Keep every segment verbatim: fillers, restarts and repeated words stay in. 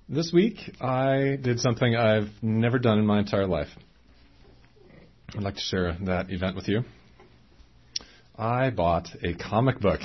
This week, I did something I've never done in my entire life. I'd like to share that event with you. I bought a comic book.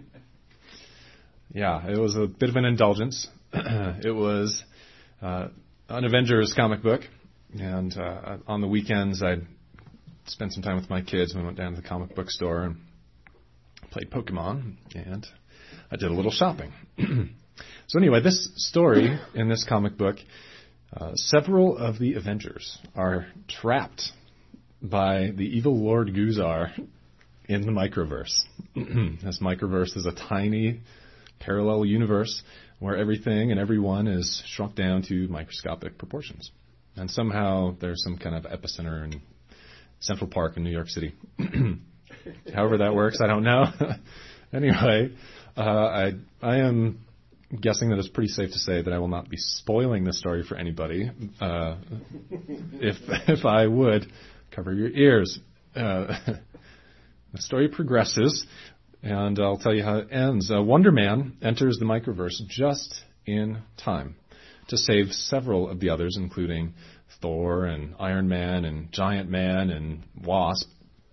Yeah, it was a bit of an indulgence. It was uh, an Avengers comic book, and uh, on the weekends, I'd spend some time with my kids. We went down to the comic book store and played Pokemon, and I did a little shopping. So anyway, this story in this comic book, uh, several of the Avengers are trapped by the evil Lord Guzar in the Microverse. This Microverse is a tiny parallel universe where everything and everyone is shrunk down to microscopic proportions. And somehow there's some kind of epicenter in Central Park in New York City. However that works, I don't know. Anyway, uh, I I am guessing that it's pretty safe to say that I will not be spoiling this story for anybody. Uh, if if I would, cover your ears. Uh, the story progresses, and I'll tell you how it ends. Uh, Wonder Man enters the Microverse just in time to save several of the others, including Thor and Iron Man and Giant Man and Wasp.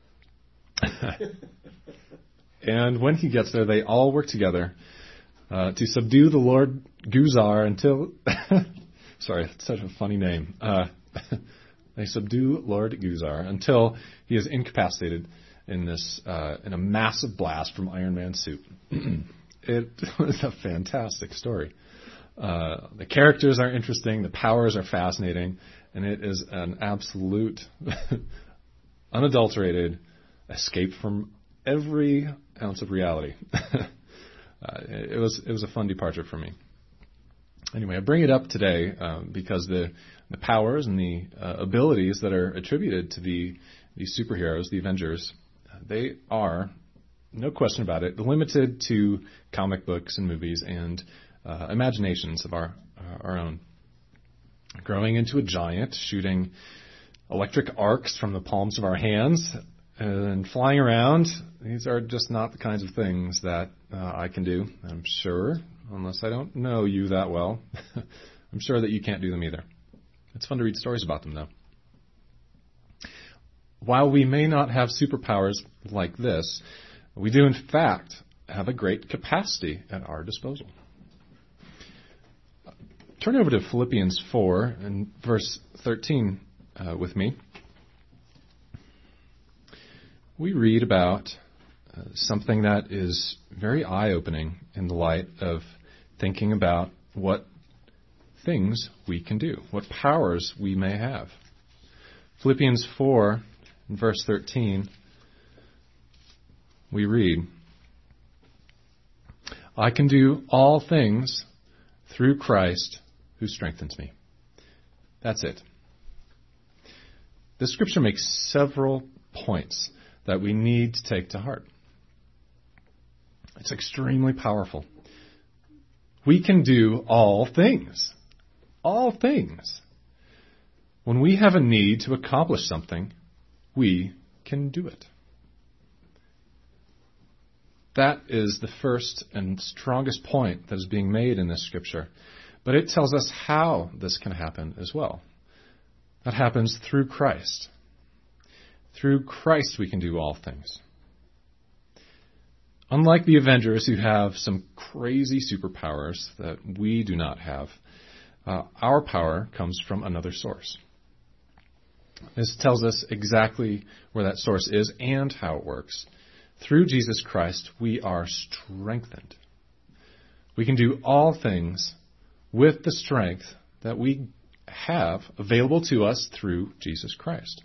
And when he gets there, they all work together uh, to subdue the Lord Guzar until... Sorry, it's such a funny name. Uh, they subdue Lord Guzar until he is incapacitated in this uh, in a massive blast from Iron Man's suit. It was a fantastic story. Uh, the characters are interesting, the powers are fascinating, and it is an absolute, unadulterated escape from every ounce of reality. uh, it was it was a fun departure for me. Anyway, I bring it up today uh, because the the powers and the uh, abilities that are attributed to the these superheroes, the Avengers, they are, no question about it, limited to comic books and movies and uh, imaginations of our uh, our own. Growing into a giant, shooting electric arcs from the palms of our hands, and flying around, these are just not the kinds of things that uh, I can do, I'm sure, unless I don't know you that well. I'm sure that you can't do them either. It's fun to read stories about them, though. While we may not have superpowers like this, we do, in fact, have a great capacity at our disposal. Turn over to Philippians four and verse thirteen uh, with me. We read about uh, something that is very eye-opening in the light of thinking about what things we can do, what powers we may have. Philippians four, verse thirteen, we read, I can do all things through Christ who strengthens me. That's it. This scripture makes several points that we need to take to heart. It's extremely powerful. We can do all things. All things. When we have a need to accomplish something, we can do it. That is the first and strongest point that is being made in this scripture. But it tells us how this can happen as well. That happens through Christ. Through Christ we can do all things. Unlike the Avengers who have some crazy superpowers that we do not have, uh, our power comes from another source. This tells us exactly where that source is and how it works. Through Jesus Christ, we are strengthened. We can do all things with the strength that we have available to us through Jesus Christ.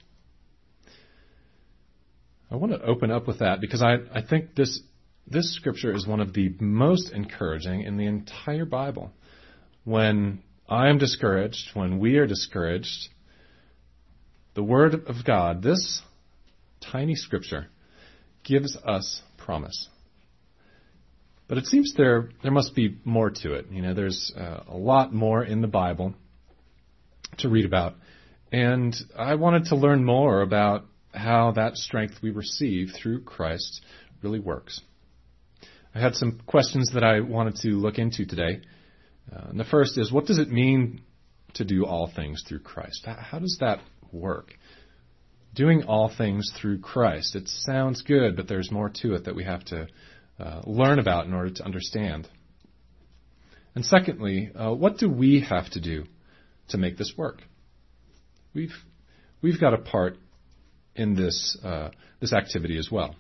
I want to open up with that because I, I think this this scripture is one of the most encouraging in the entire Bible. When I am discouraged, when we are discouraged, the Word of God, this tiny scripture, gives us promise. But it seems there there must be more to it. You know, there's uh, a lot more in the Bible to read about. And I wanted to learn more about how that strength we receive through Christ really works. I had some questions that I wanted to look into today. Uh, and the first is, what does it mean to do all things through Christ? How does that work? Doing all things through Christ. It sounds good, but there's more to it that we have to uh, learn about in order to understand. And secondly, uh, what do we have to do to make this work? We've we've got a part in this uh, this activity as well.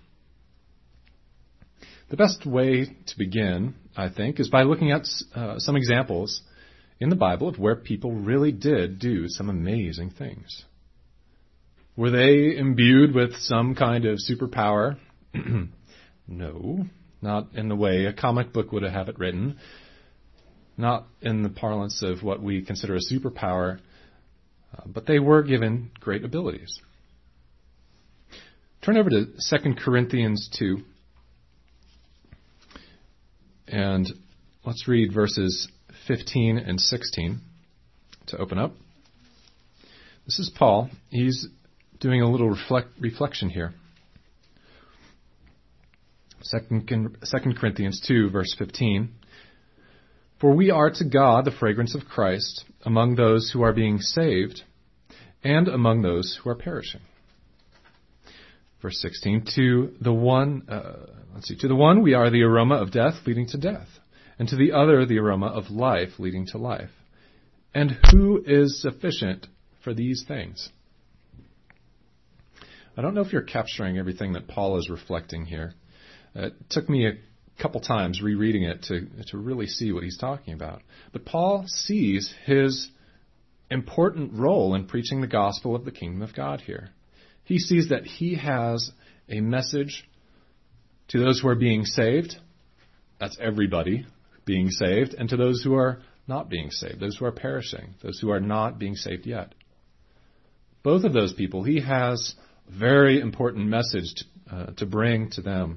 The best way to begin, I think, is by looking at uh, some examples in the Bible of where people really did do some amazing things. Were they imbued with some kind of superpower? No, not in the way a comic book would have it written. Not in the parlance of what we consider a superpower, uh, but they were given great abilities. Turn over to Second Corinthians two, and let's read verses fifteen and sixteen to open up. This is Paul. He's doing a little reflect, reflection here. Second Corinthians two, verse fifteen. For we are to God the fragrance of Christ among those who are being saved and among those who are perishing. Verse sixteen, to the one, uh, let's see, to the one we are the aroma of death leading to death, and to the other the aroma of life leading to life. And who is sufficient for these things? I don't know if you're capturing everything that Paul is reflecting here. It took me a couple times rereading it to to really see what he's talking about. But Paul sees his important role in preaching the gospel of the kingdom of God here. He sees that he has a message to those who are being saved. That's everybody being saved. And to those who are not being saved, those who are perishing, those who are not being saved yet. Both of those people, he has a very important message to, uh, to bring to them.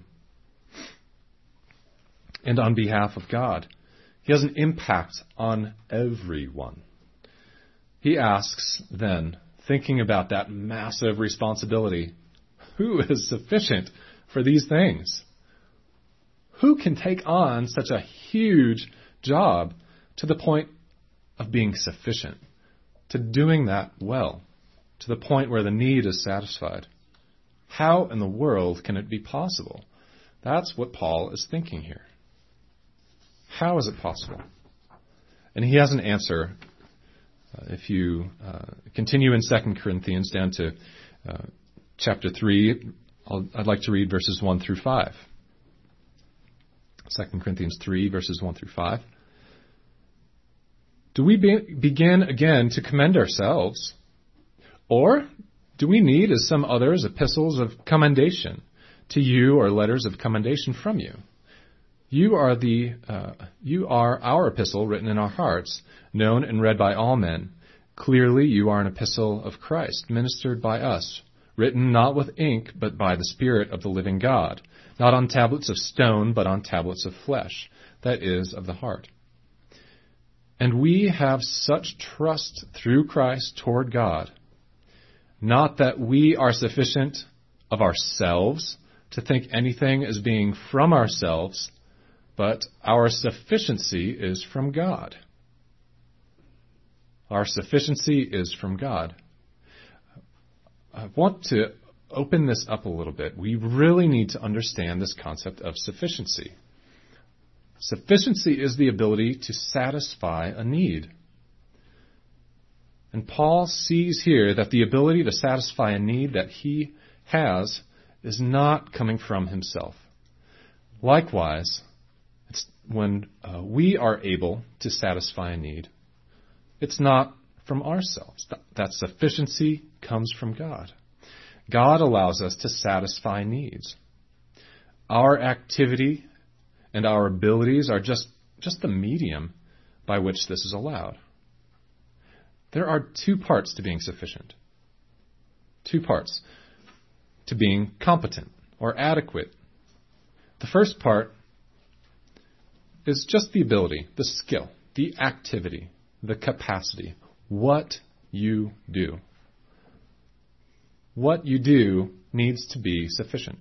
And on behalf of God, he has an impact on everyone. He asks then, thinking about that massive responsibility, who is sufficient for these things? Who can take on such a huge job to the point of being sufficient, to doing that well, to the point where the need is satisfied? How in the world can it be possible? That's what Paul is thinking here. How is it possible? And he has an answer. Uh, if you uh, continue in Second Corinthians down to uh, chapter three, I'll, I'd like to read verses one through five. Second Corinthians three, verses one through five. Do we be- begin again to commend ourselves? Or do we need, as some others, epistles of commendation to you or letters of commendation from you? You are the uh, you are our epistle written in our hearts, known and read by all men. Clearly you are an epistle of Christ, ministered by us, written not with ink, but by the Spirit of the living God, not on tablets of stone, but on tablets of flesh, that is, of the heart. And we have such trust through Christ toward God, not that we are sufficient of ourselves to think anything as being from ourselves, but our sufficiency is from God. Our sufficiency is from God. I want to open this up a little bit. We really need to understand this concept of sufficiency. Sufficiency is the ability to satisfy a need. And Paul sees here that the ability to satisfy a need that he has is not coming from himself. Likewise, it's when uh, we are able to satisfy a need, it's not from ourselves. That, that sufficiency comes from God. God allows us to satisfy needs. Our activity and our abilities are just, just the medium by which this is allowed. There are two parts to being sufficient. Two parts to being competent or adequate. The first part is just the ability, the skill, the activity, the capacity, what you do. What you do needs to be sufficient.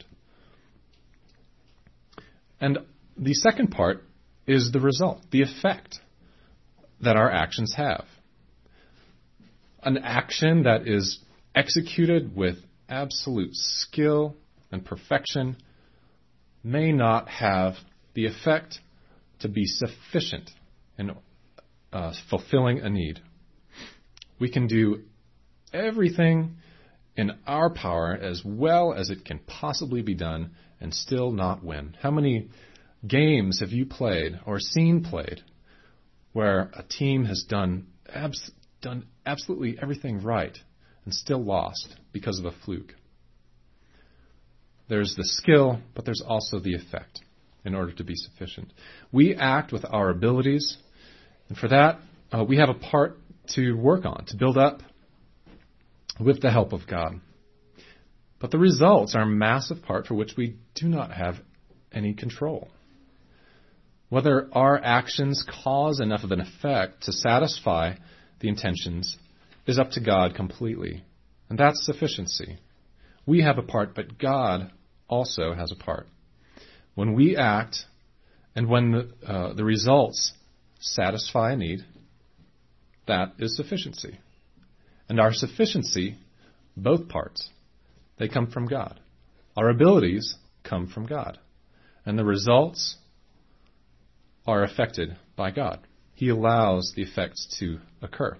And the second part is the result, the effect, that our actions have. An action that is executed with absolute skill and perfection may not have the effect to be sufficient in uh, fulfilling a need. We can do everything in our power as well as it can possibly be done and still not win. How many games have you played or seen played where a team has done abs- done absolutely everything right and still lost because of a fluke? There's the skill, but there's also the effect in order to be sufficient. We act with our abilities, and for that, uh, we have a part to work on, to build up with the help of God. But the results are a massive part for which we do not have any control. Whether our actions cause enough of an effect to satisfy the intentions is up to God completely. And that's sufficiency. We have a part, but God also has a part. When we act and when the, uh, the results satisfy a need, that is sufficiency. And our sufficiency, both parts, they come from God. Our abilities come from God. And the results are affected by God. He allows the effects to occur.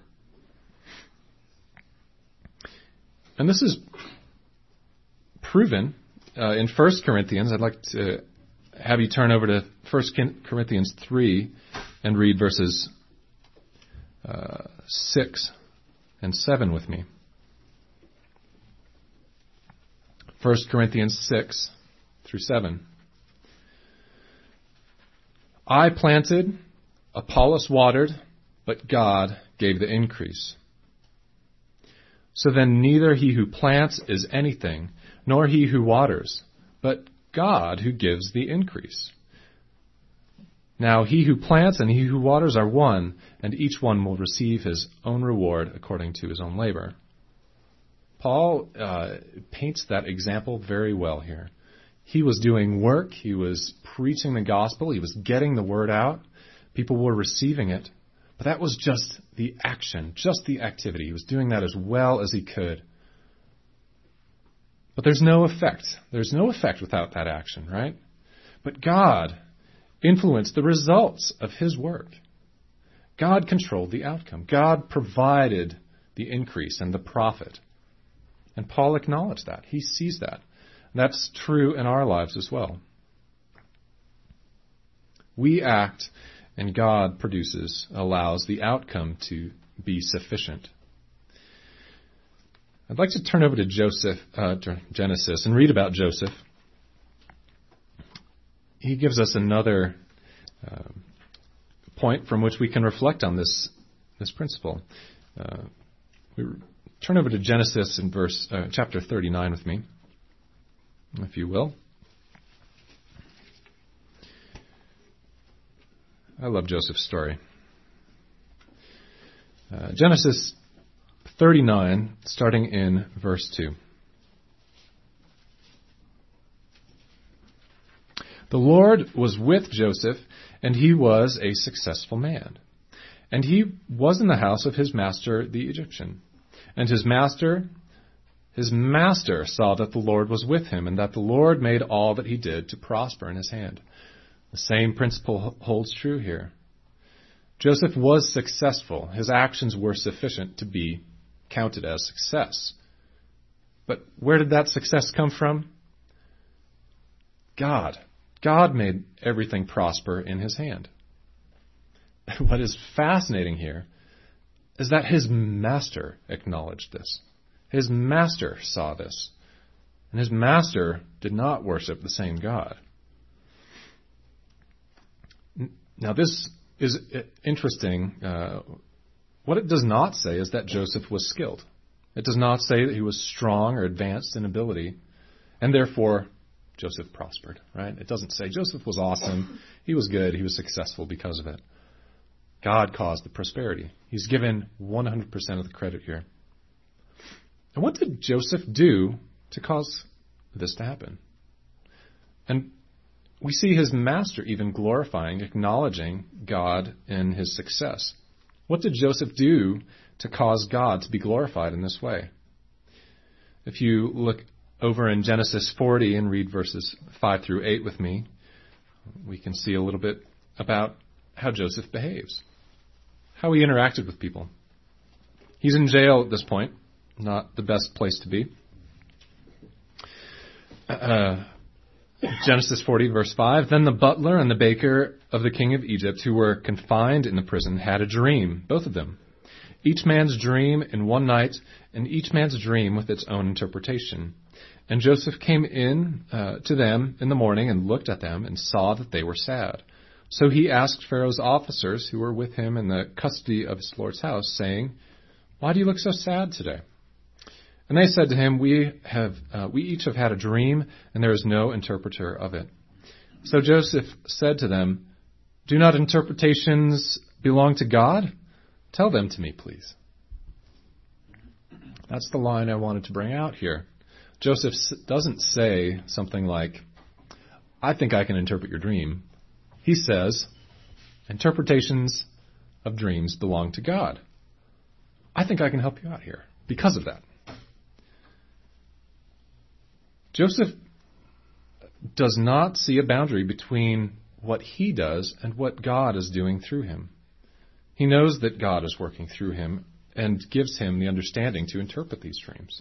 And this is proven uh, in First Corinthians. I'd like to have you turn over to First Corinthians three and read verses uh, six and seven with me. First Corinthians six through seven. I planted, Apollos watered, but God gave the increase. So then neither he who plants is anything, nor he who waters, but God who gives the increase. Now he who plants and he who waters are one, and each one will receive his own reward according to his own labor. Paul uh, paints that example very well here. He was doing work, he was preaching the gospel, he was getting the word out, people were receiving it, but that was just the action, just the activity. He was doing that as well as he could. But there's no effect. There's no effect without that action, right? But God influenced the results of his work. God controlled the outcome. God provided the increase and the profit. And Paul acknowledged that. He sees that. That's true in our lives as well. We act, and God produces, allows the outcome to be sufficient. I'd like to turn over to Joseph, uh, to Genesis, and read about Joseph. He gives us another uh, point from which we can reflect on this this principle. Uh, we turn over to Genesis in verse uh, chapter thirty-nine with me, if you will. I love Joseph's story. Uh, Genesis thirty-nine, starting in verse two. The Lord was with Joseph, and he was a successful man. And he was in the house of his master, the Egyptian. And his master, his master saw that the Lord was with him, and that the Lord made all that he did to prosper in his hand. The same principle holds true here. Joseph was successful. His actions were sufficient to be counted as success. But where did that success come from? God. God made everything prosper in his hand. What is fascinating here is that his master acknowledged this. His master saw this. And his master did not worship the same God. Now this is interesting. Uh, what it does not say is that Joseph was skilled. It does not say that he was strong or advanced in ability, and therefore Joseph prospered, right? It doesn't say Joseph was awesome, he was good, he was successful because of it. God caused the prosperity. He's given one hundred percent of the credit here. And what did Joseph do to cause this to happen? And we see his master even glorifying, acknowledging God in his success. What did Joseph do to cause God to be glorified in this way? If you look over in Genesis forty and read verses five through eight with me, we can see a little bit about how Joseph behaves, how he interacted with people. He's in jail at this point, not the best place to be. Uh, Genesis forty, verse five, Then the butler and the baker of the king of Egypt, who were confined in the prison, had a dream, both of them. Each man's dream in one night, and each man's dream with its own interpretation. And Joseph came in uh, to them in the morning and looked at them and saw that they were sad. So he asked Pharaoh's officers who were with him in the custody of his Lord's house, saying, Why do you look so sad today? And they said to him, We have, uh, we each have had a dream, and there is no interpreter of it. So Joseph said to them, Do not interpretations belong to God? Tell them to me, please. That's the line I wanted to bring out here. Joseph doesn't say something like, I think I can interpret your dream. He says, interpretations of dreams belong to God. I think I can help you out here because of that. Joseph does not see a boundary between what he does and what God is doing through him. He knows that God is working through him and gives him the understanding to interpret these dreams.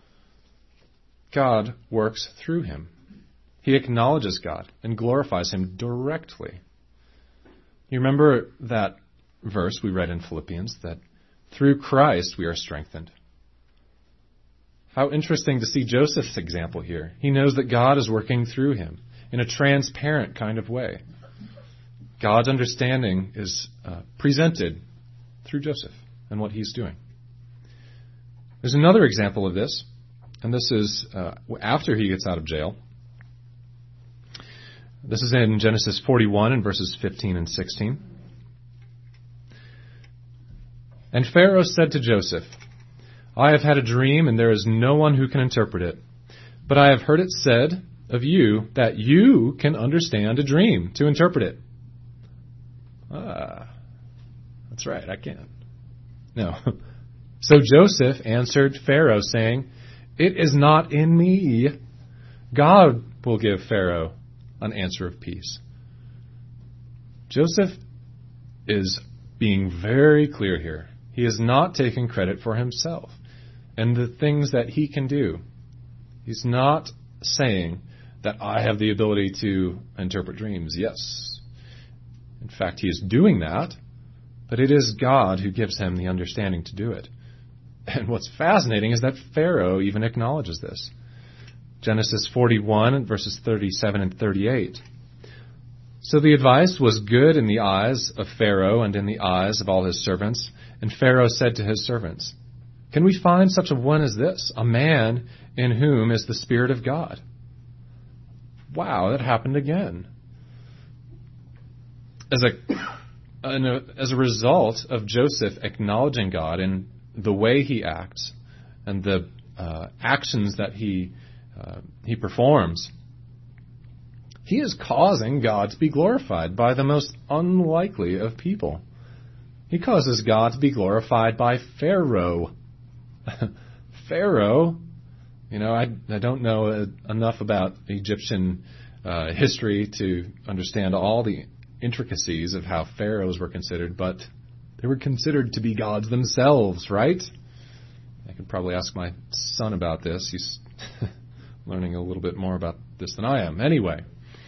God works through him. He acknowledges God and glorifies him directly. You remember that verse we read in Philippians, that through Christ we are strengthened. How interesting to see Joseph's example here. He knows that God is working through him in a transparent kind of way. God's understanding is uh, presented through Joseph and what he's doing. There's another example of this, and this is uh, after he gets out of jail. This is in Genesis forty-one and verses fifteen and sixteen. And Pharaoh said to Joseph, I have had a dream, and there is no one who can interpret it. But I have heard it said of you that you can understand a dream to interpret it. Ah, that's right, I can. No. So Joseph answered Pharaoh, saying, It is not in me. God will give Pharaoh an answer of peace. Joseph is being very clear here. He is not taking credit for himself and the things that he can do. He's not saying that I have the ability to interpret dreams. Yes. In fact, he is doing that, but it is God who gives him the understanding to do it. And what's fascinating is that Pharaoh even acknowledges this. Genesis forty-one, verses thirty-seven and thirty-eight. So the advice was good in the eyes of Pharaoh and in the eyes of all his servants. And Pharaoh said to his servants, Can we find such a one as this, a man in whom is the Spirit of God? Wow, that happened again. As a, as a result of Joseph acknowledging God in the way he acts and the uh, actions that he uh, he performs, he is causing God to be glorified by the most unlikely of people. He causes God to be glorified by Pharaoh. Pharaoh, you know, I, I don't know enough about Egyptian uh, history to understand all the intricacies of how pharaohs were considered, but they were considered to be gods themselves, right? I could probably ask my son about this. He's learning a little bit more about this than I am. Anyway,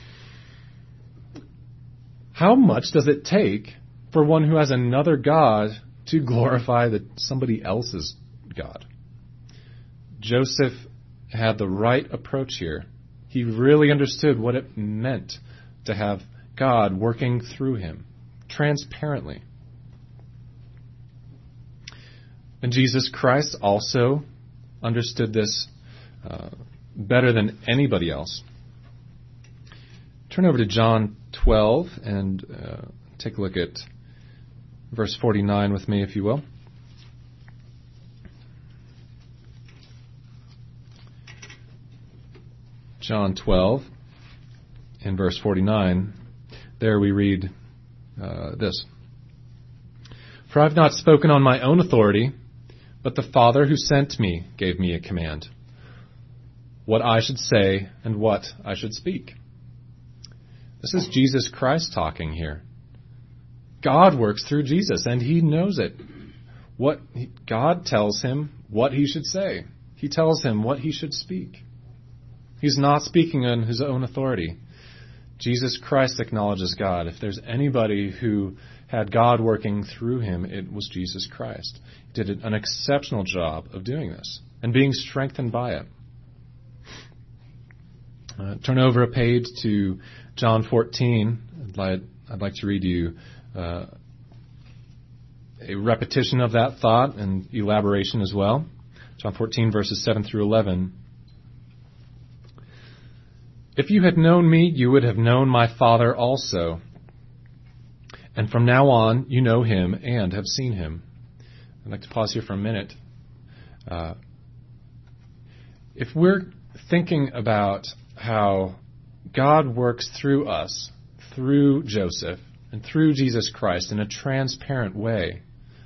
how much does it take for one who has another god to glorify the, somebody else's God? Joseph had the right approach here. He really understood what it meant to have God working through him transparently. And Jesus Christ also understood this uh, better than anybody else. Turn over to John twelve and uh, take a look at verse forty-nine with me, if you will. John twelve, in verse forty-nine, there we read uh, this. For I have not spoken on my own authority, but the Father who sent me gave me a command, what I should say and what I should speak. This is Jesus Christ talking here. God works through Jesus, and he knows it. What God tells him what he should say. He tells him what he should speak. He's not speaking on his own authority. Jesus Christ acknowledges God. If there's anybody who had God working through him, it was Jesus Christ. He did an exceptional job of doing this and being strengthened by it. Uh, turn over a page to John fourteen. I'd like, I'd like to read you uh, a repetition of that thought and elaboration as well. John fourteen, verses seven through eleven. If you had known me, you would have known my Father also. And from now on, you know him and have seen him. I'd like to pause here for a minute. Uh, if we're thinking about how God works through us, through Joseph, and through Jesus Christ in a transparent way,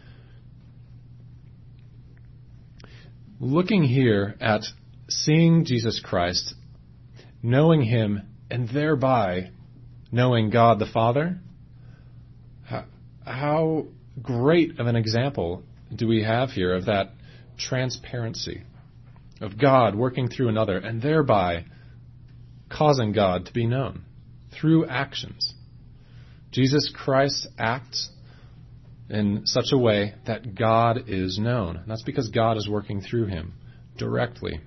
looking here at seeing Jesus Christ, knowing him, and thereby knowing God the Father, how, how great of an example do we have here of that transparency of God working through another and thereby causing God to be known through actions. Jesus Christ acts in such a way that God is known. And that's because God is working through him directly.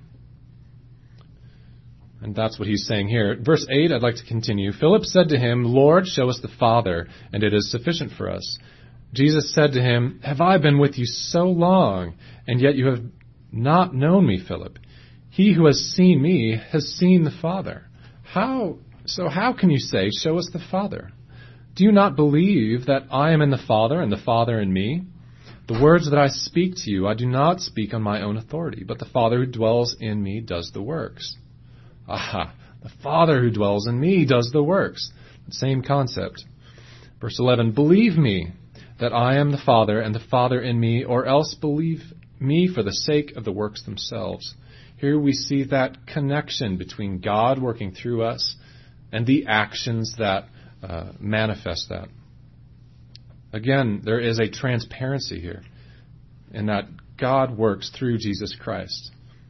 And that's what he's saying here. Verse eight, I'd like to continue. Philip said to him, Lord, show us the Father, and it is sufficient for us. Jesus said to him, have I been with you so long, and yet you have not known me, Philip? He who has seen me has seen the Father. How, so how can you say, show us the Father? Do you not believe that I am in the Father and the Father in me? The words that I speak to you, I do not speak on my own authority, but the Father who dwells in me does the works. Aha, the Father who dwells in me does the works. Same concept. Verse eleven, believe me that I am the Father and the Father in me, or else believe me for the sake of the works themselves. Here we see that connection between God working through us and the actions that uh, manifest that. Again, there is a transparency here in that God works through Jesus Christ.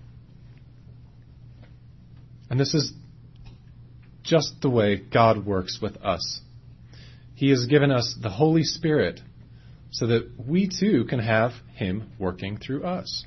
And this is just the way God works with us. He has given us the Holy Spirit so that we too can have him working through us.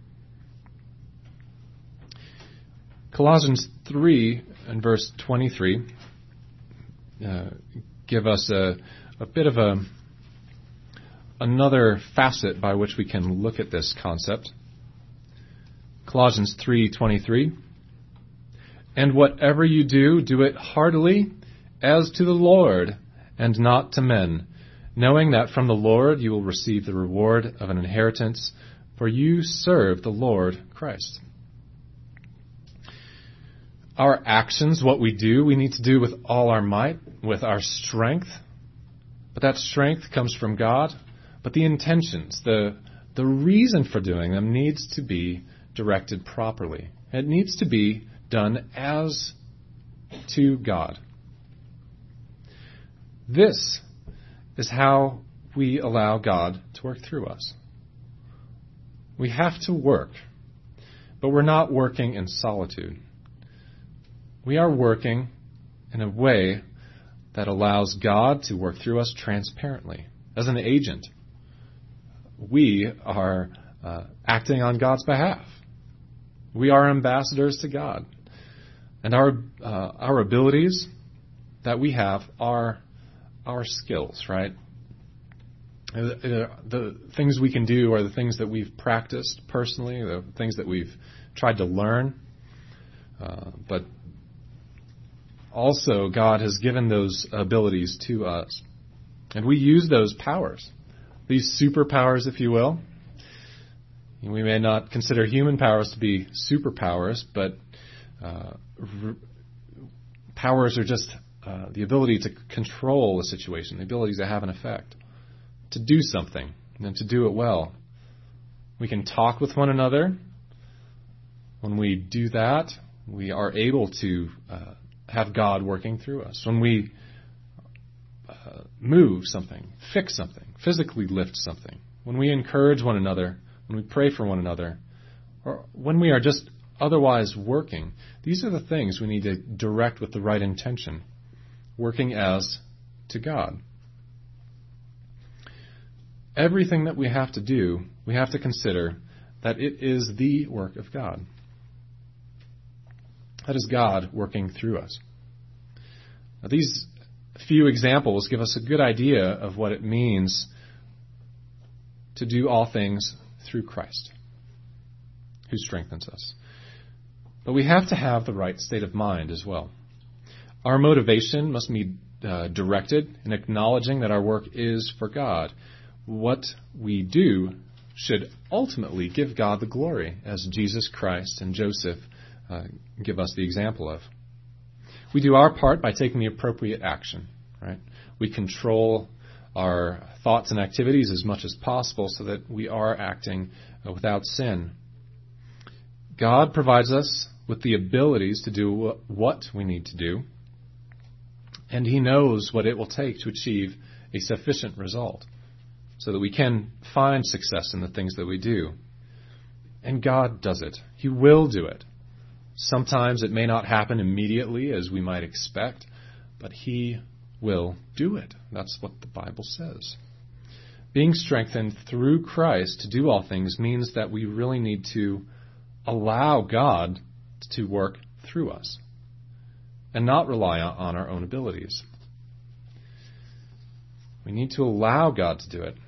Colossians three and verse twenty-three uh, give us a, a bit of a another facet by which we can look at this concept. Colossians three twenty-three. And whatever you do, do it heartily as to the Lord and not to men, knowing that from the Lord you will receive the reward of an inheritance, for you serve the Lord Christ. Our actions, what we do, we need to do with all our might, with our strength. But that strength comes from God. But the intentions, the, the reason for doing them needs to be directed properly. It needs to be done as to God. This is how we allow God to work through us. We have to work, but we're not working in solitude. We are working in a way that allows God to work through us transparently. As an agent, we are uh, acting on God's behalf. We are ambassadors to God. And our uh, our abilities that we have are our skills, right? The, the things we can do are the things that we've practiced personally, the things that we've tried to learn. Uh, but also, God has given those abilities to us. And we use those powers, these superpowers, if you will. We may not consider human powers to be superpowers, but uh, r- powers are just uh, the ability to control a situation, the ability to have an effect, to do something, and to do it well. We can talk with one another. When we do that, we are able to uh, have God working through us. When we uh, move something, fix something, physically lift something, when we encourage one another, when we pray for one another, or when we are just otherwise working, these are the things we need to direct with the right intention, working as to God. Everything that we have to do, we have to consider that it is the work of God. That is God working through us. Now, these few examples give us a good idea of what it means to do all things through Christ, who strengthens us. But we have to have the right state of mind as well. Our motivation must be uh, directed in acknowledging that our work is for God. What we do should ultimately give God the glory, as Jesus Christ and Joseph uh, give us the example of. We do our part by taking the appropriate action, right? We control our thoughts and activities as much as possible so that we are acting uh, without sin. God provides us with the abilities to do what we need to do, and He knows what it will take to achieve a sufficient result so that we can find success in the things that we do. And God does it. He will do it. Sometimes it may not happen immediately as we might expect, but He will do it. That's what the Bible says. Being strengthened through Christ to do all things means that we really need to allow God to work through us and not rely on our own abilities. We need to allow God to do it.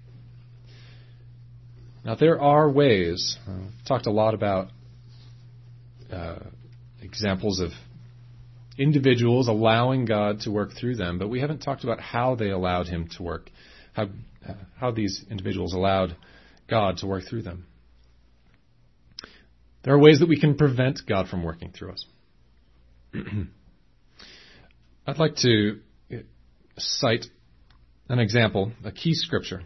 Now, there are ways. Uh, we've talked a lot about uh, examples of individuals allowing God to work through them, but we haven't talked about how they allowed Him to work, how, uh, how these individuals allowed God to work through them. There are ways that we can prevent God from working through us. I'd like to cite an example, a key scripture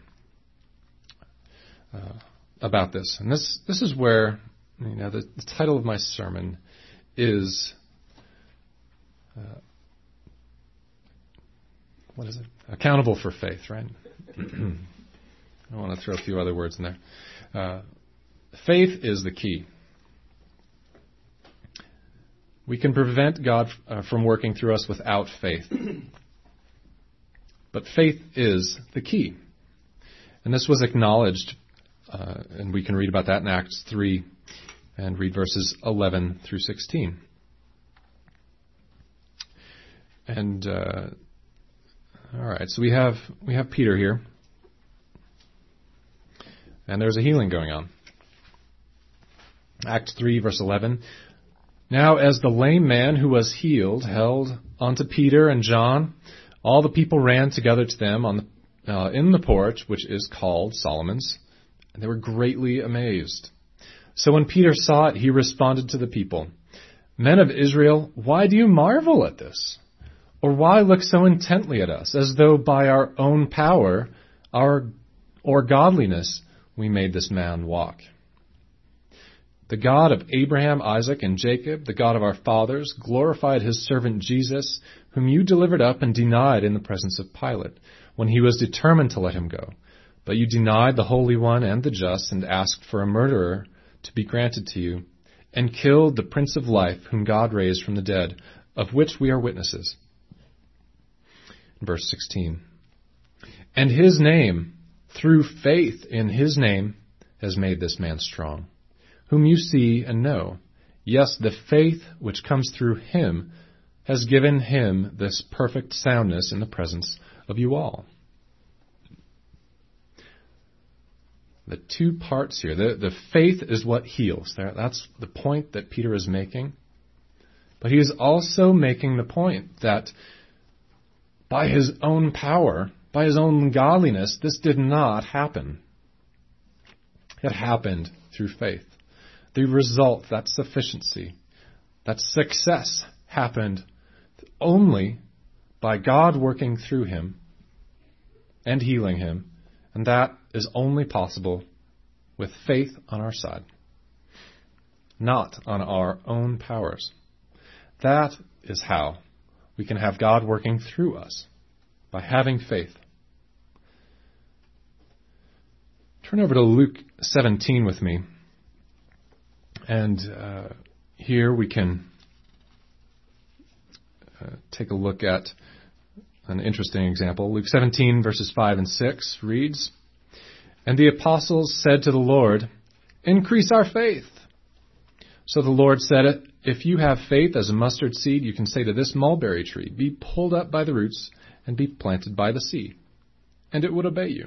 uh, about this. And this this is where, you know, the, the title of my sermon is, uh, what is it? Accountable for faith, right? I want to throw a few other words in there. Uh, faith is the key. We can prevent God uh, from working through us without faith. But faith is the key. And this was acknowledged, uh, and we can read about that in Acts three and read verses eleven through sixteen. And, uh, all right, so we have we have Peter here. And there's a healing going on. Acts three, verse eleven. Now as the lame man who was healed held onto Peter and John, all the people ran together to them on the, uh, in the porch, which is called Solomon's, and they were greatly amazed. So when Peter saw it, he responded to the people, Men of Israel, why do you marvel at this? Or why look so intently at us, as though by our own power our or godliness we made this man walk? The God of Abraham, Isaac, and Jacob, the God of our fathers, glorified His servant Jesus, whom you delivered up and denied in the presence of Pilate, when he was determined to let him go. But you denied the Holy One and the Just, and asked for a murderer to be granted to you, and killed the Prince of Life, whom God raised from the dead, of which we are witnesses. Verse sixteen. And His name, through faith in His name, has made this man strong, whom you see and know. Yes, the faith which comes through Him has given Him this perfect soundness in the presence of you all. The two parts here, the, the faith is what heals. That's the point that Peter is making. But he is also making the point that by his own power, by his own godliness, this did not happen. It happened through faith. The result, that sufficiency, that success happened only by God working through him and healing him And that is only possible with faith on our side, not on our own powers. That is how we can have God working through us, by having faith. Turn over to Luke seventeen with me. And uh, here we can uh, take a look at an interesting example. Luke seventeen, verses five and six reads, "And the apostles said to the Lord, 'Increase our faith.' So the Lord said, 'If you have faith as a mustard seed, you can say to this mulberry tree, be pulled up by the roots and be planted by the sea, and it would obey you.'"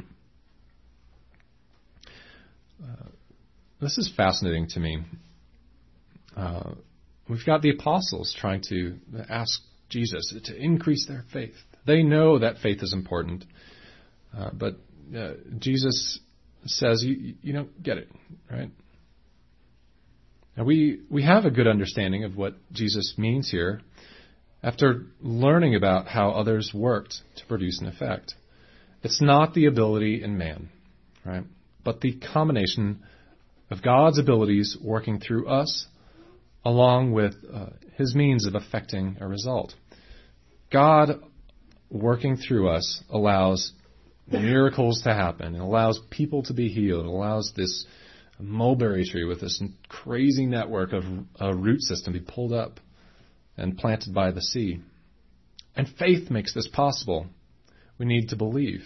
Uh, this is fascinating to me. Uh, we've got the apostles trying to ask Jesus to increase their faith. They know that faith is important, uh, but uh, Jesus says, you, you don't get it, right? Now we, we have a good understanding of what Jesus means here after learning about how others worked to produce an effect. It's not the ability in man, right? But the combination of God's abilities working through us along with uh, his means of affecting a result. God working through us allows miracles to happen. It allows people to be healed. It allows this mulberry tree with this crazy network of a root system be pulled up and planted by the sea. And faith makes this possible. We need to believe.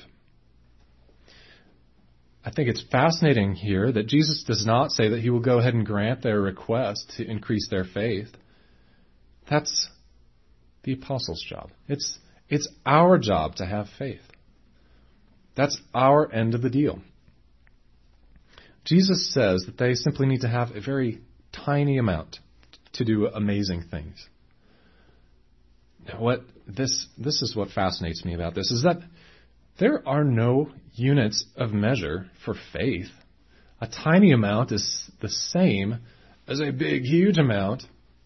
I think it's fascinating here that Jesus does not say that he will go ahead and grant their request to increase their faith. That's the apostles' job. It's, it's our job to have faith. That's our end of the deal. Jesus says that they simply need to have a very tiny amount to do amazing things. Now, what this this is what fascinates me about this is that there are no units of measure for faith. A tiny amount is the same as a big, huge amount.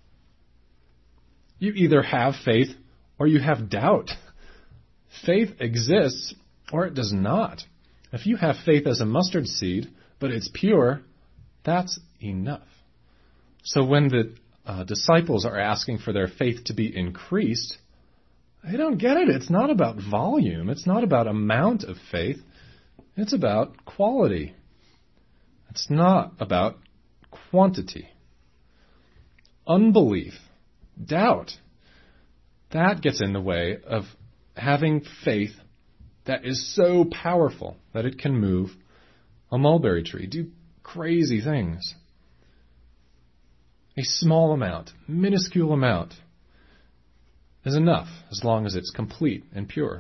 You either have faith or you have doubt. Faith exists or it does not. If you have faith as a mustard seed, but it's pure, that's enough. So when the uh, disciples are asking for their faith to be increased, they don't get it. It's not about volume. It's not about amount of faith. It's about quality. It's not about quantity. Unbelief, doubt, that gets in the way of having faith that is so powerful that it can move a mulberry tree, do crazy things. A small amount, minuscule amount, is enough as long as it's complete and pure.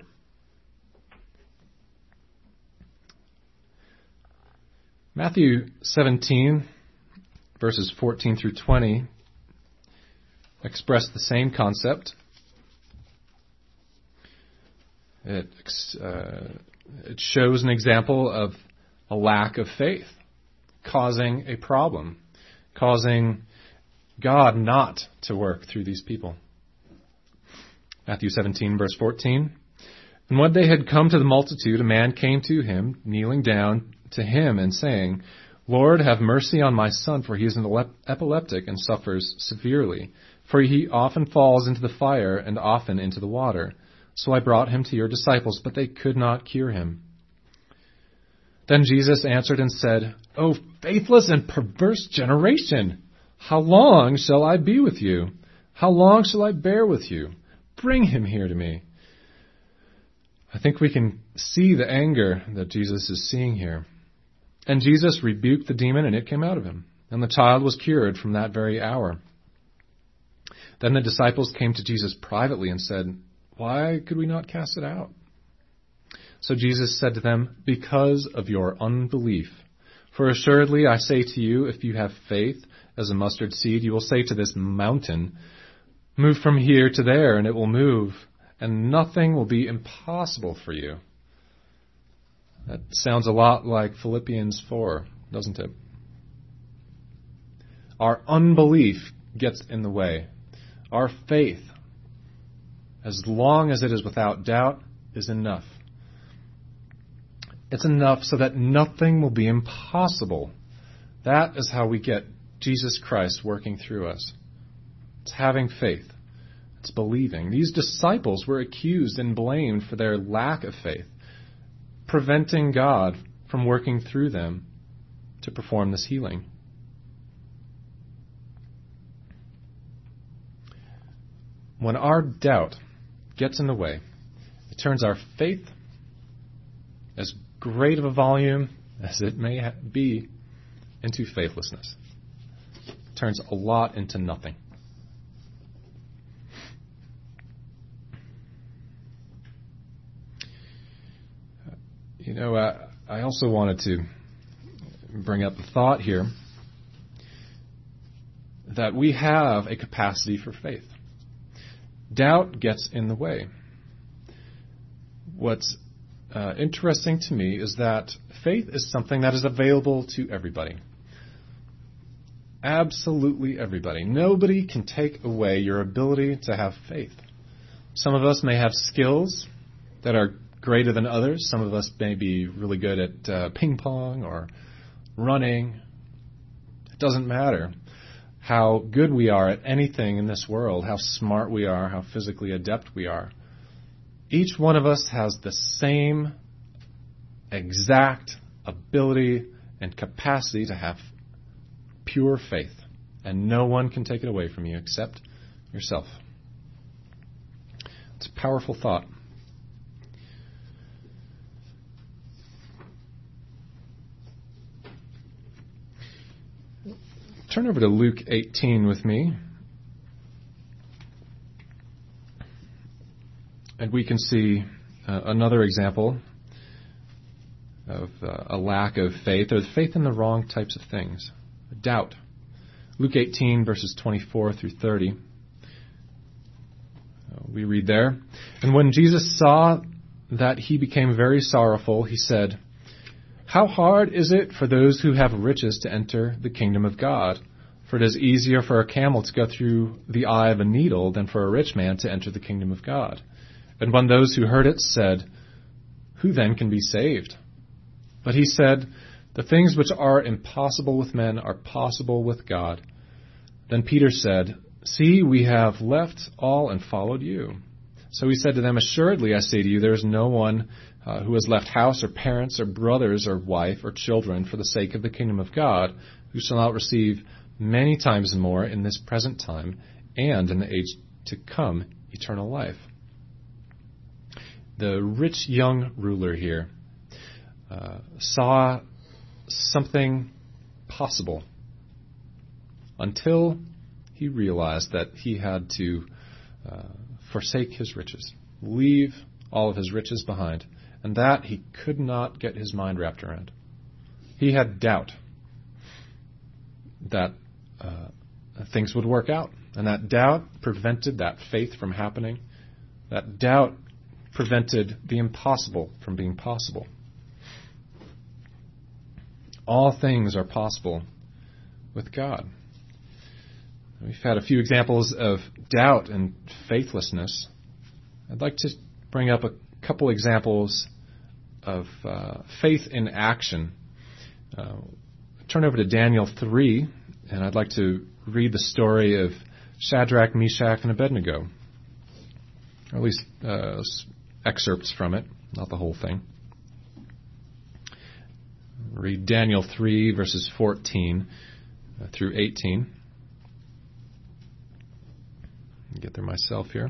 Matthew seventeen, verses fourteen through twenty, express the same concept. It, uh, it shows an example of a lack of faith causing a problem, causing God not to work through these people. Matthew seventeen, verse fourteen. "And when they had come to the multitude, a man came to him, kneeling down to him and saying, 'Lord, have mercy on my son, for he is an epileptic and suffers severely. For he often falls into the fire and often into the water. So I brought him to your disciples, but they could not cure him.' Then Jesus answered and said, 'O faithless and perverse generation, how long shall I be with you? How long shall I bear with you? Bring him here to me.'" I think we can see the anger that Jesus is seeing here. And Jesus rebuked the demon, and it came out of him. And the child was cured from that very hour. Then the disciples came to Jesus privately and said, "Why could we not cast it out?" So Jesus said to them, "Because of your unbelief. For assuredly I say to you, if you have faith as a mustard seed, you will say to this mountain, 'Move from here to there,' and it will move, and nothing will be impossible for you." That sounds a lot like Philippians four, doesn't it? Our unbelief gets in the way. Our faith, as long as it is without doubt, is enough. It's enough so that nothing will be impossible. That is how we get Jesus Christ working through us. It's having faith. It's believing. These disciples were accused and blamed for their lack of faith, preventing God from working through them to perform this healing. When our doubt gets in the way, it turns our faith, as great of a volume as it may be, into faithlessness. It turns a lot into nothing. You know, uh, I also wanted to bring up the thought here that we have a capacity for faith. Doubt gets in the way. What's uh, interesting to me is that faith is something that is available to everybody. Absolutely everybody. Nobody can take away your ability to have faith. Some of us may have skills that are greater than others. Some of us may be really good at uh, ping pong or running. It doesn't matter how good we are at anything in this world, how smart we are, how physically adept we are. Each one of us has the same exact ability and capacity to have pure faith, and no one can take it away from you except yourself. It's a powerful thought. Turn over to Luke eighteen with me, and we can see uh, another example of uh, a lack of faith, or faith in the wrong types of things. Doubt. Luke eighteen, verses twenty-four through thirty. Uh, we read there, "And when Jesus saw that he became very sorrowful, he said, 'How hard is it for those who have riches to enter the kingdom of God? For it is easier for a camel to go through the eye of a needle than for a rich man to enter the kingdom of God.' And when those who heard it said, 'Who then can be saved?' But he said, 'The things which are impossible with men are possible with God.' Then Peter said, 'See, we have left all and followed you.' So he said to them, 'Assuredly, I say to you, there is no one uh, who has left house or parents or brothers or wife or children for the sake of the kingdom of God, who shall not receive many times more in this present time and in the age to come eternal life.'" The rich young ruler here uh, saw something possible until he realized that he had to uh, forsake his riches, leave all of his riches behind, and that he could not get his mind wrapped around. He had doubt that uh, things would work out, and that doubt prevented that faith from happening. That doubt prevented the impossible from being possible. All things are possible with God. We've had a few examples of doubt and faithlessness. I'd like to bring up a couple examples of uh, faith in action. Uh, turn over to Daniel three, and I'd like to read the story of Shadrach, Meshach, and Abednego. Or at least uh, excerpts from it, not the whole thing. Read Daniel three, verses fourteen uh, through eighteen. Get there myself here.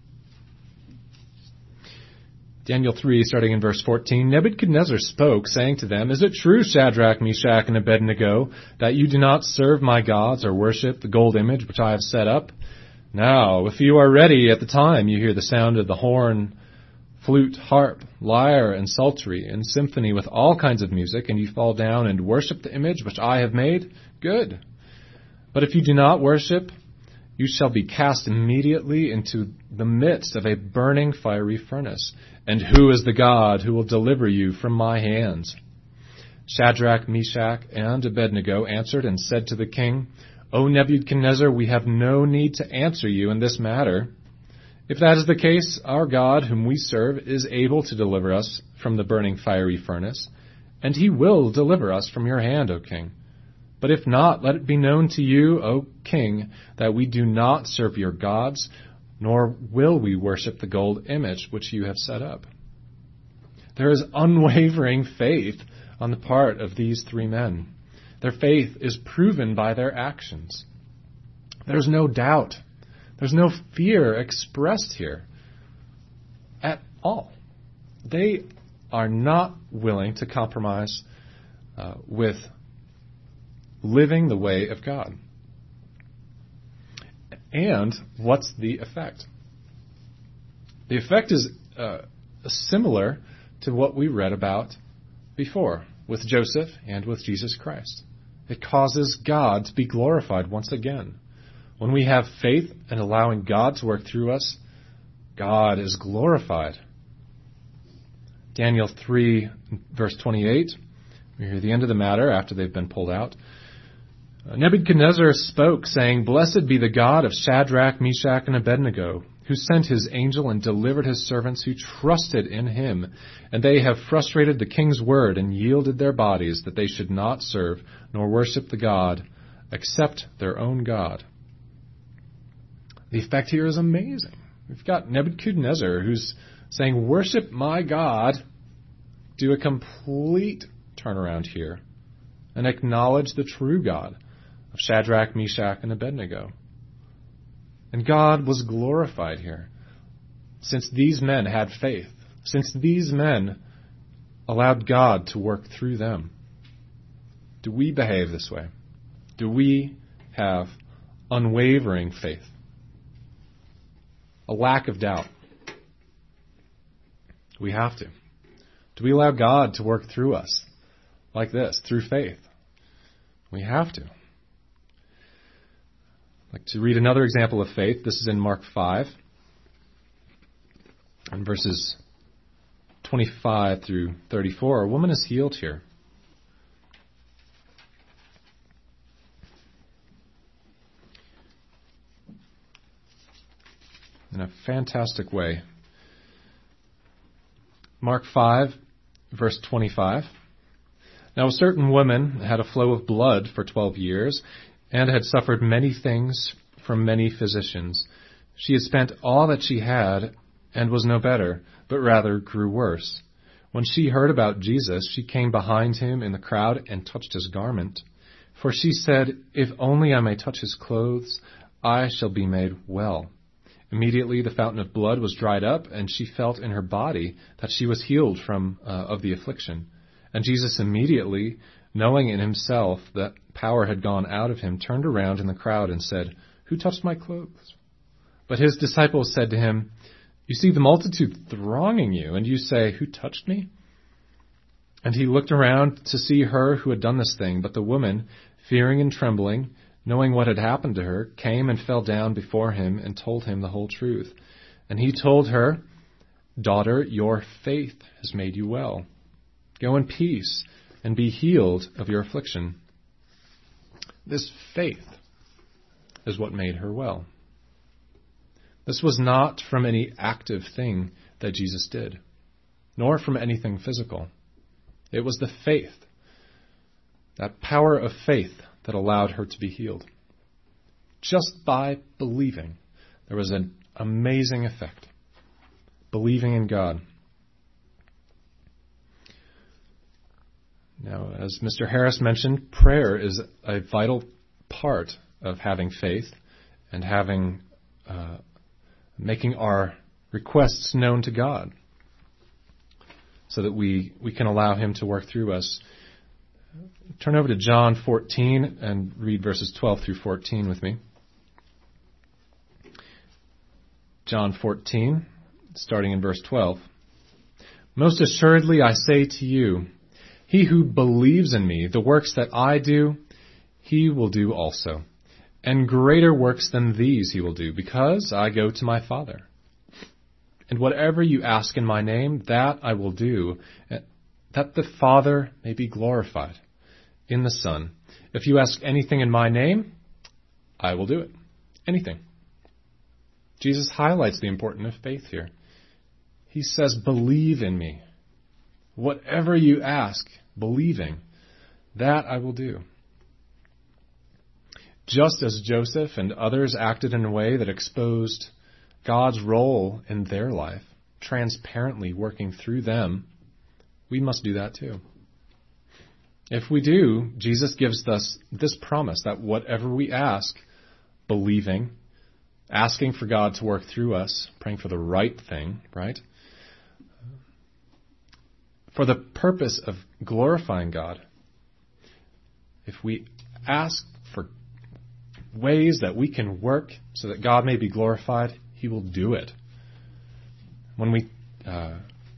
Daniel three, starting in verse fourteen. "Nebuchadnezzar spoke, saying to them, 'Is it true, Shadrach, Meshach, and Abednego, that you do not serve my gods or worship the gold image which I have set up? Now, if you are ready at the time you hear the sound of the horn, flute, harp, lyre, and psaltery, and symphony with all kinds of music, and you fall down and worship the image which I have made, good. But if you do not worship, you shall be cast immediately into the midst of a burning fiery furnace. And who is the God who will deliver you from my hands?' Shadrach, Meshach, and Abednego answered and said to the king, 'O Nebuchadnezzar, we have no need to answer you in this matter. If that is the case, our God, whom we serve, is able to deliver us from the burning fiery furnace, and he will deliver us from your hand, O king. But if not, let it be known to you, O king, that we do not serve your gods, nor will we worship the gold image which you have set up. There is unwavering faith on the part of these three men. Their faith is proven by their actions. There's no doubt. There's no fear expressed here at all. They are not willing to compromise uh, with living the way of God. And what's the effect? The effect is uh, similar to what we read about before with Joseph and with Jesus Christ. It causes God to be glorified once again. When we have faith and allowing God to work through us, God is glorified. Daniel three, verse twenty-eight, we hear the end of the matter after they've been pulled out. Nebuchadnezzar spoke, saying, "Blessed be the God of Shadrach, Meshach, and Abednego, who sent his angel and delivered his servants who trusted in him. And they have frustrated the king's word and yielded their bodies, that they should not serve nor worship the God except their own God." The effect here is amazing. We've got Nebuchadnezzar who's saying, "Worship my God." Do a complete turnaround here and acknowledge the true God of Shadrach, Meshach, and Abednego. And God was glorified here, since these men had faith, since these men allowed God to work through them. Do we behave this way? Do we have unwavering faith? A lack of doubt? We have to. Do we allow God to work through us like this, through faith? We have to. I'd like to read another example of faith. This is in Mark five, and verses twenty-five through thirty-four. A woman is healed here. In a fantastic way. Mark five, verse twenty-five. Now a certain woman had a flow of blood for twelve years, and had suffered many things from many physicians. She had spent all that she had, and was no better, but rather grew worse. When she heard about Jesus, she came behind him in the crowd and touched his garment. For she said, "If only I may touch his clothes, I shall be made well." Immediately the fountain of blood was dried up, and she felt in her body that she was healed from uh, of the affliction. And Jesus immediately, knowing in himself that power had gone out of him, turned around in the crowd and said, "Who touched my clothes?" But his disciples said to him, "You see the multitude thronging you, and you say, 'Who touched me?'" And he looked around to see her who had done this thing. But the woman, fearing and trembling, knowing what had happened to her, came and fell down before him and told him the whole truth. And he told her, "Daughter, your faith has made you well. Go in peace and be healed of your affliction." This faith is what made her well. This was not from any active thing that Jesus did, nor from anything physical. It was the faith, that power of faith, that allowed her to be healed. Just by believing, there was an amazing effect. Believing in God. Now, as Mister Harris mentioned, prayer is a vital part of having faith and having, uh, making our requests known to God, so that we, we can allow him to work through us. Turn over to John fourteen and read verses twelve through fourteen with me. John fourteen, starting in verse twelve. "Most assuredly I say to you, he who believes in me, the works that I do, he will do also. And greater works than these he will do, because I go to my Father. And whatever you ask in my name, that I will do, that the Father may be glorified in the Son. If you ask anything in my name, I will do it." Anything. Jesus highlights the importance of faith here. He says, believe in me. Whatever you ask, believing, that I will do. Just as Joseph and others acted in a way that exposed God's role in their life, transparently working through them, we must do that too. If we do, Jesus gives us this promise that whatever we ask, believing, asking for God to work through us, praying for the right thing, right? For the purpose of glorifying God. If we ask for ways that we can work so that God may be glorified, He will do it. When we uh,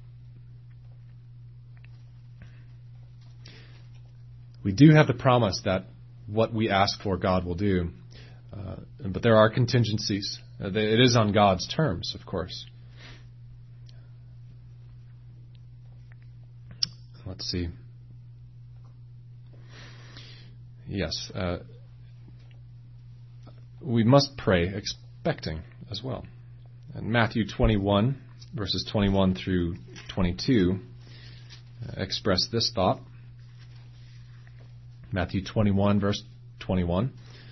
we do have the promise that what we ask for, God will do. Uh, but there are contingencies. Uh, it is on God's terms, of course. Let's see. Yes. Uh, we must pray expecting as well. And Matthew twenty-one, verses twenty-one through twenty-two, uh, express this thought. Matthew twenty-one, verse twenty-one.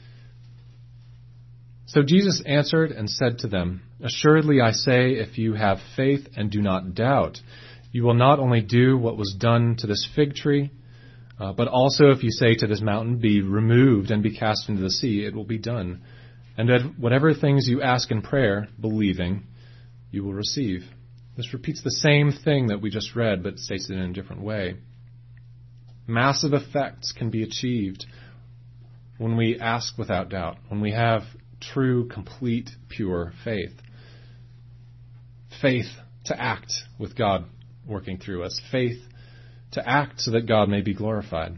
So Jesus answered and said to them, assuredly I say, if you have faith and do not doubt, you will not only do what was done to this fig tree, uh, but also if you say to this mountain, be removed and be cast into the sea, it will be done. And that whatever things you ask in prayer, believing, you will receive. This repeats the same thing that we just read, but states it in a different way. Massive effects can be achieved when we ask without doubt, when we have true, complete, pure faith. Faith to act with God working through us. Faith to act so that God may be glorified.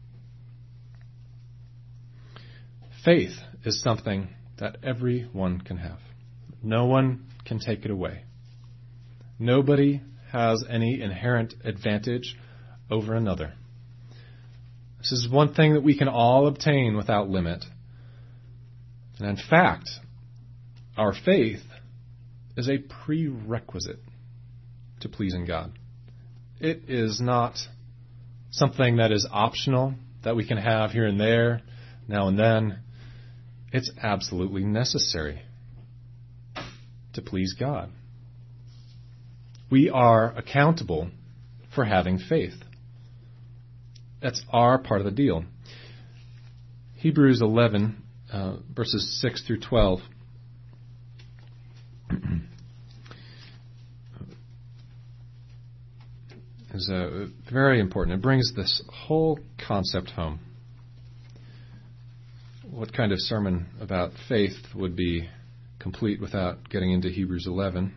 Faith is something that everyone can have. No one can take it away. Nobody has any inherent advantage over another. This is one thing that we can all obtain without limit. And in fact, our faith is a prerequisite to pleasing God. It is not something that is optional, that we can have here and there, now and then. It's absolutely necessary to please God. We are accountable for having faith. That's our part of the deal. Hebrews eleven, uh, verses six through twelve. is uh, very important. It brings this whole concept home. What kind of sermon about faith would be complete without getting into Hebrews eleven?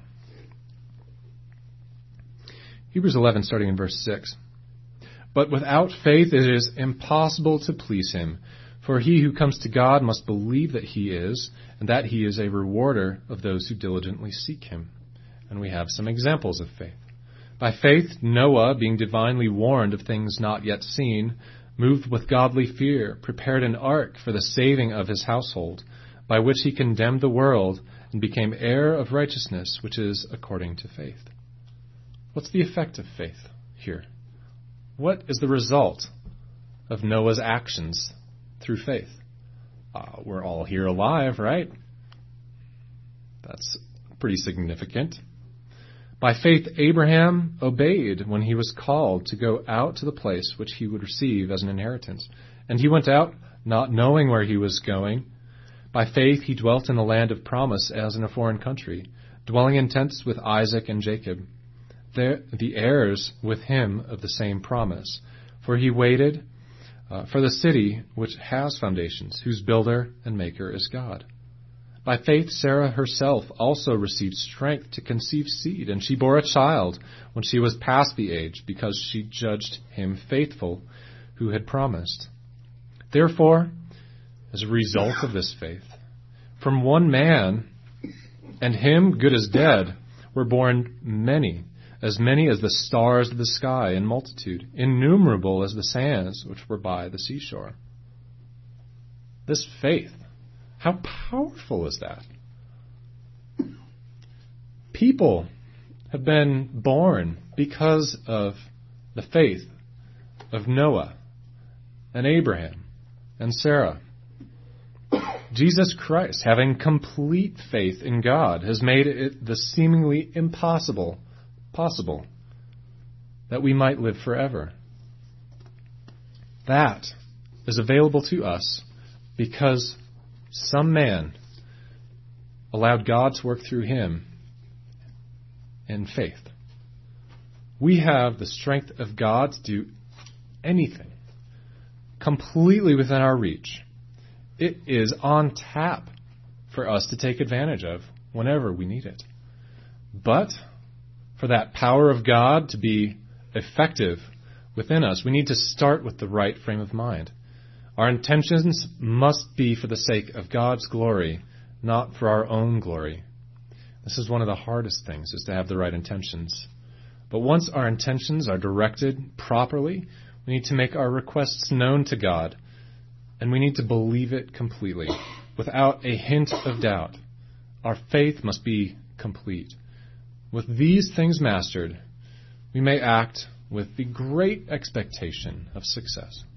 Hebrews eleven, starting in verse six. But without faith it is impossible to please him. For he who comes to God must believe that he is, and that he is a rewarder of those who diligently seek him. And we have some examples of faith. By faith, Noah, being divinely warned of things not yet seen, moved with godly fear, prepared an ark for the saving of his household, by which he condemned the world and became heir of righteousness, which is according to faith. What's the effect of faith here? What is the result of Noah's actions through faith? Uh, we're all here alive, right? That's pretty significant. By faith, Abraham obeyed when he was called to go out to the place which he would receive as an inheritance. And he went out, not knowing where he was going. By faith, he dwelt in the land of promise as in a foreign country, dwelling in tents with Isaac and Jacob, there, the heirs with him of the same promise. For he waited uh, for the city which has foundations, whose builder and maker is God. By faith, Sarah herself also received strength to conceive seed, and she bore a child when she was past the age, because she judged him faithful who had promised. Therefore, as a result of this faith, from one man, and him good as dead, were born many, as many as the stars of the sky in multitude, innumerable as the sands which were by the seashore. This faith, how powerful is that? people have been born because of the faith of Noah and Abraham and Sarah. Jesus Christ, having complete faith in God, has made it the seemingly impossible possible that we might live forever. That is available to us because some man allowed God to work through him in faith. We have the strength of God to do anything completely within our reach. It is on tap for us to take advantage of whenever we need it. But for that power of God to be effective within us, we need to start with the right frame of mind. Our intentions must be for the sake of God's glory, not for our own glory. This is one of the hardest things, is to have the right intentions. But once our intentions are directed properly, we need to make our requests known to God, and we need to believe it completely, without a hint of doubt. Our faith must be complete. With these things mastered, we may act with the great expectation of success.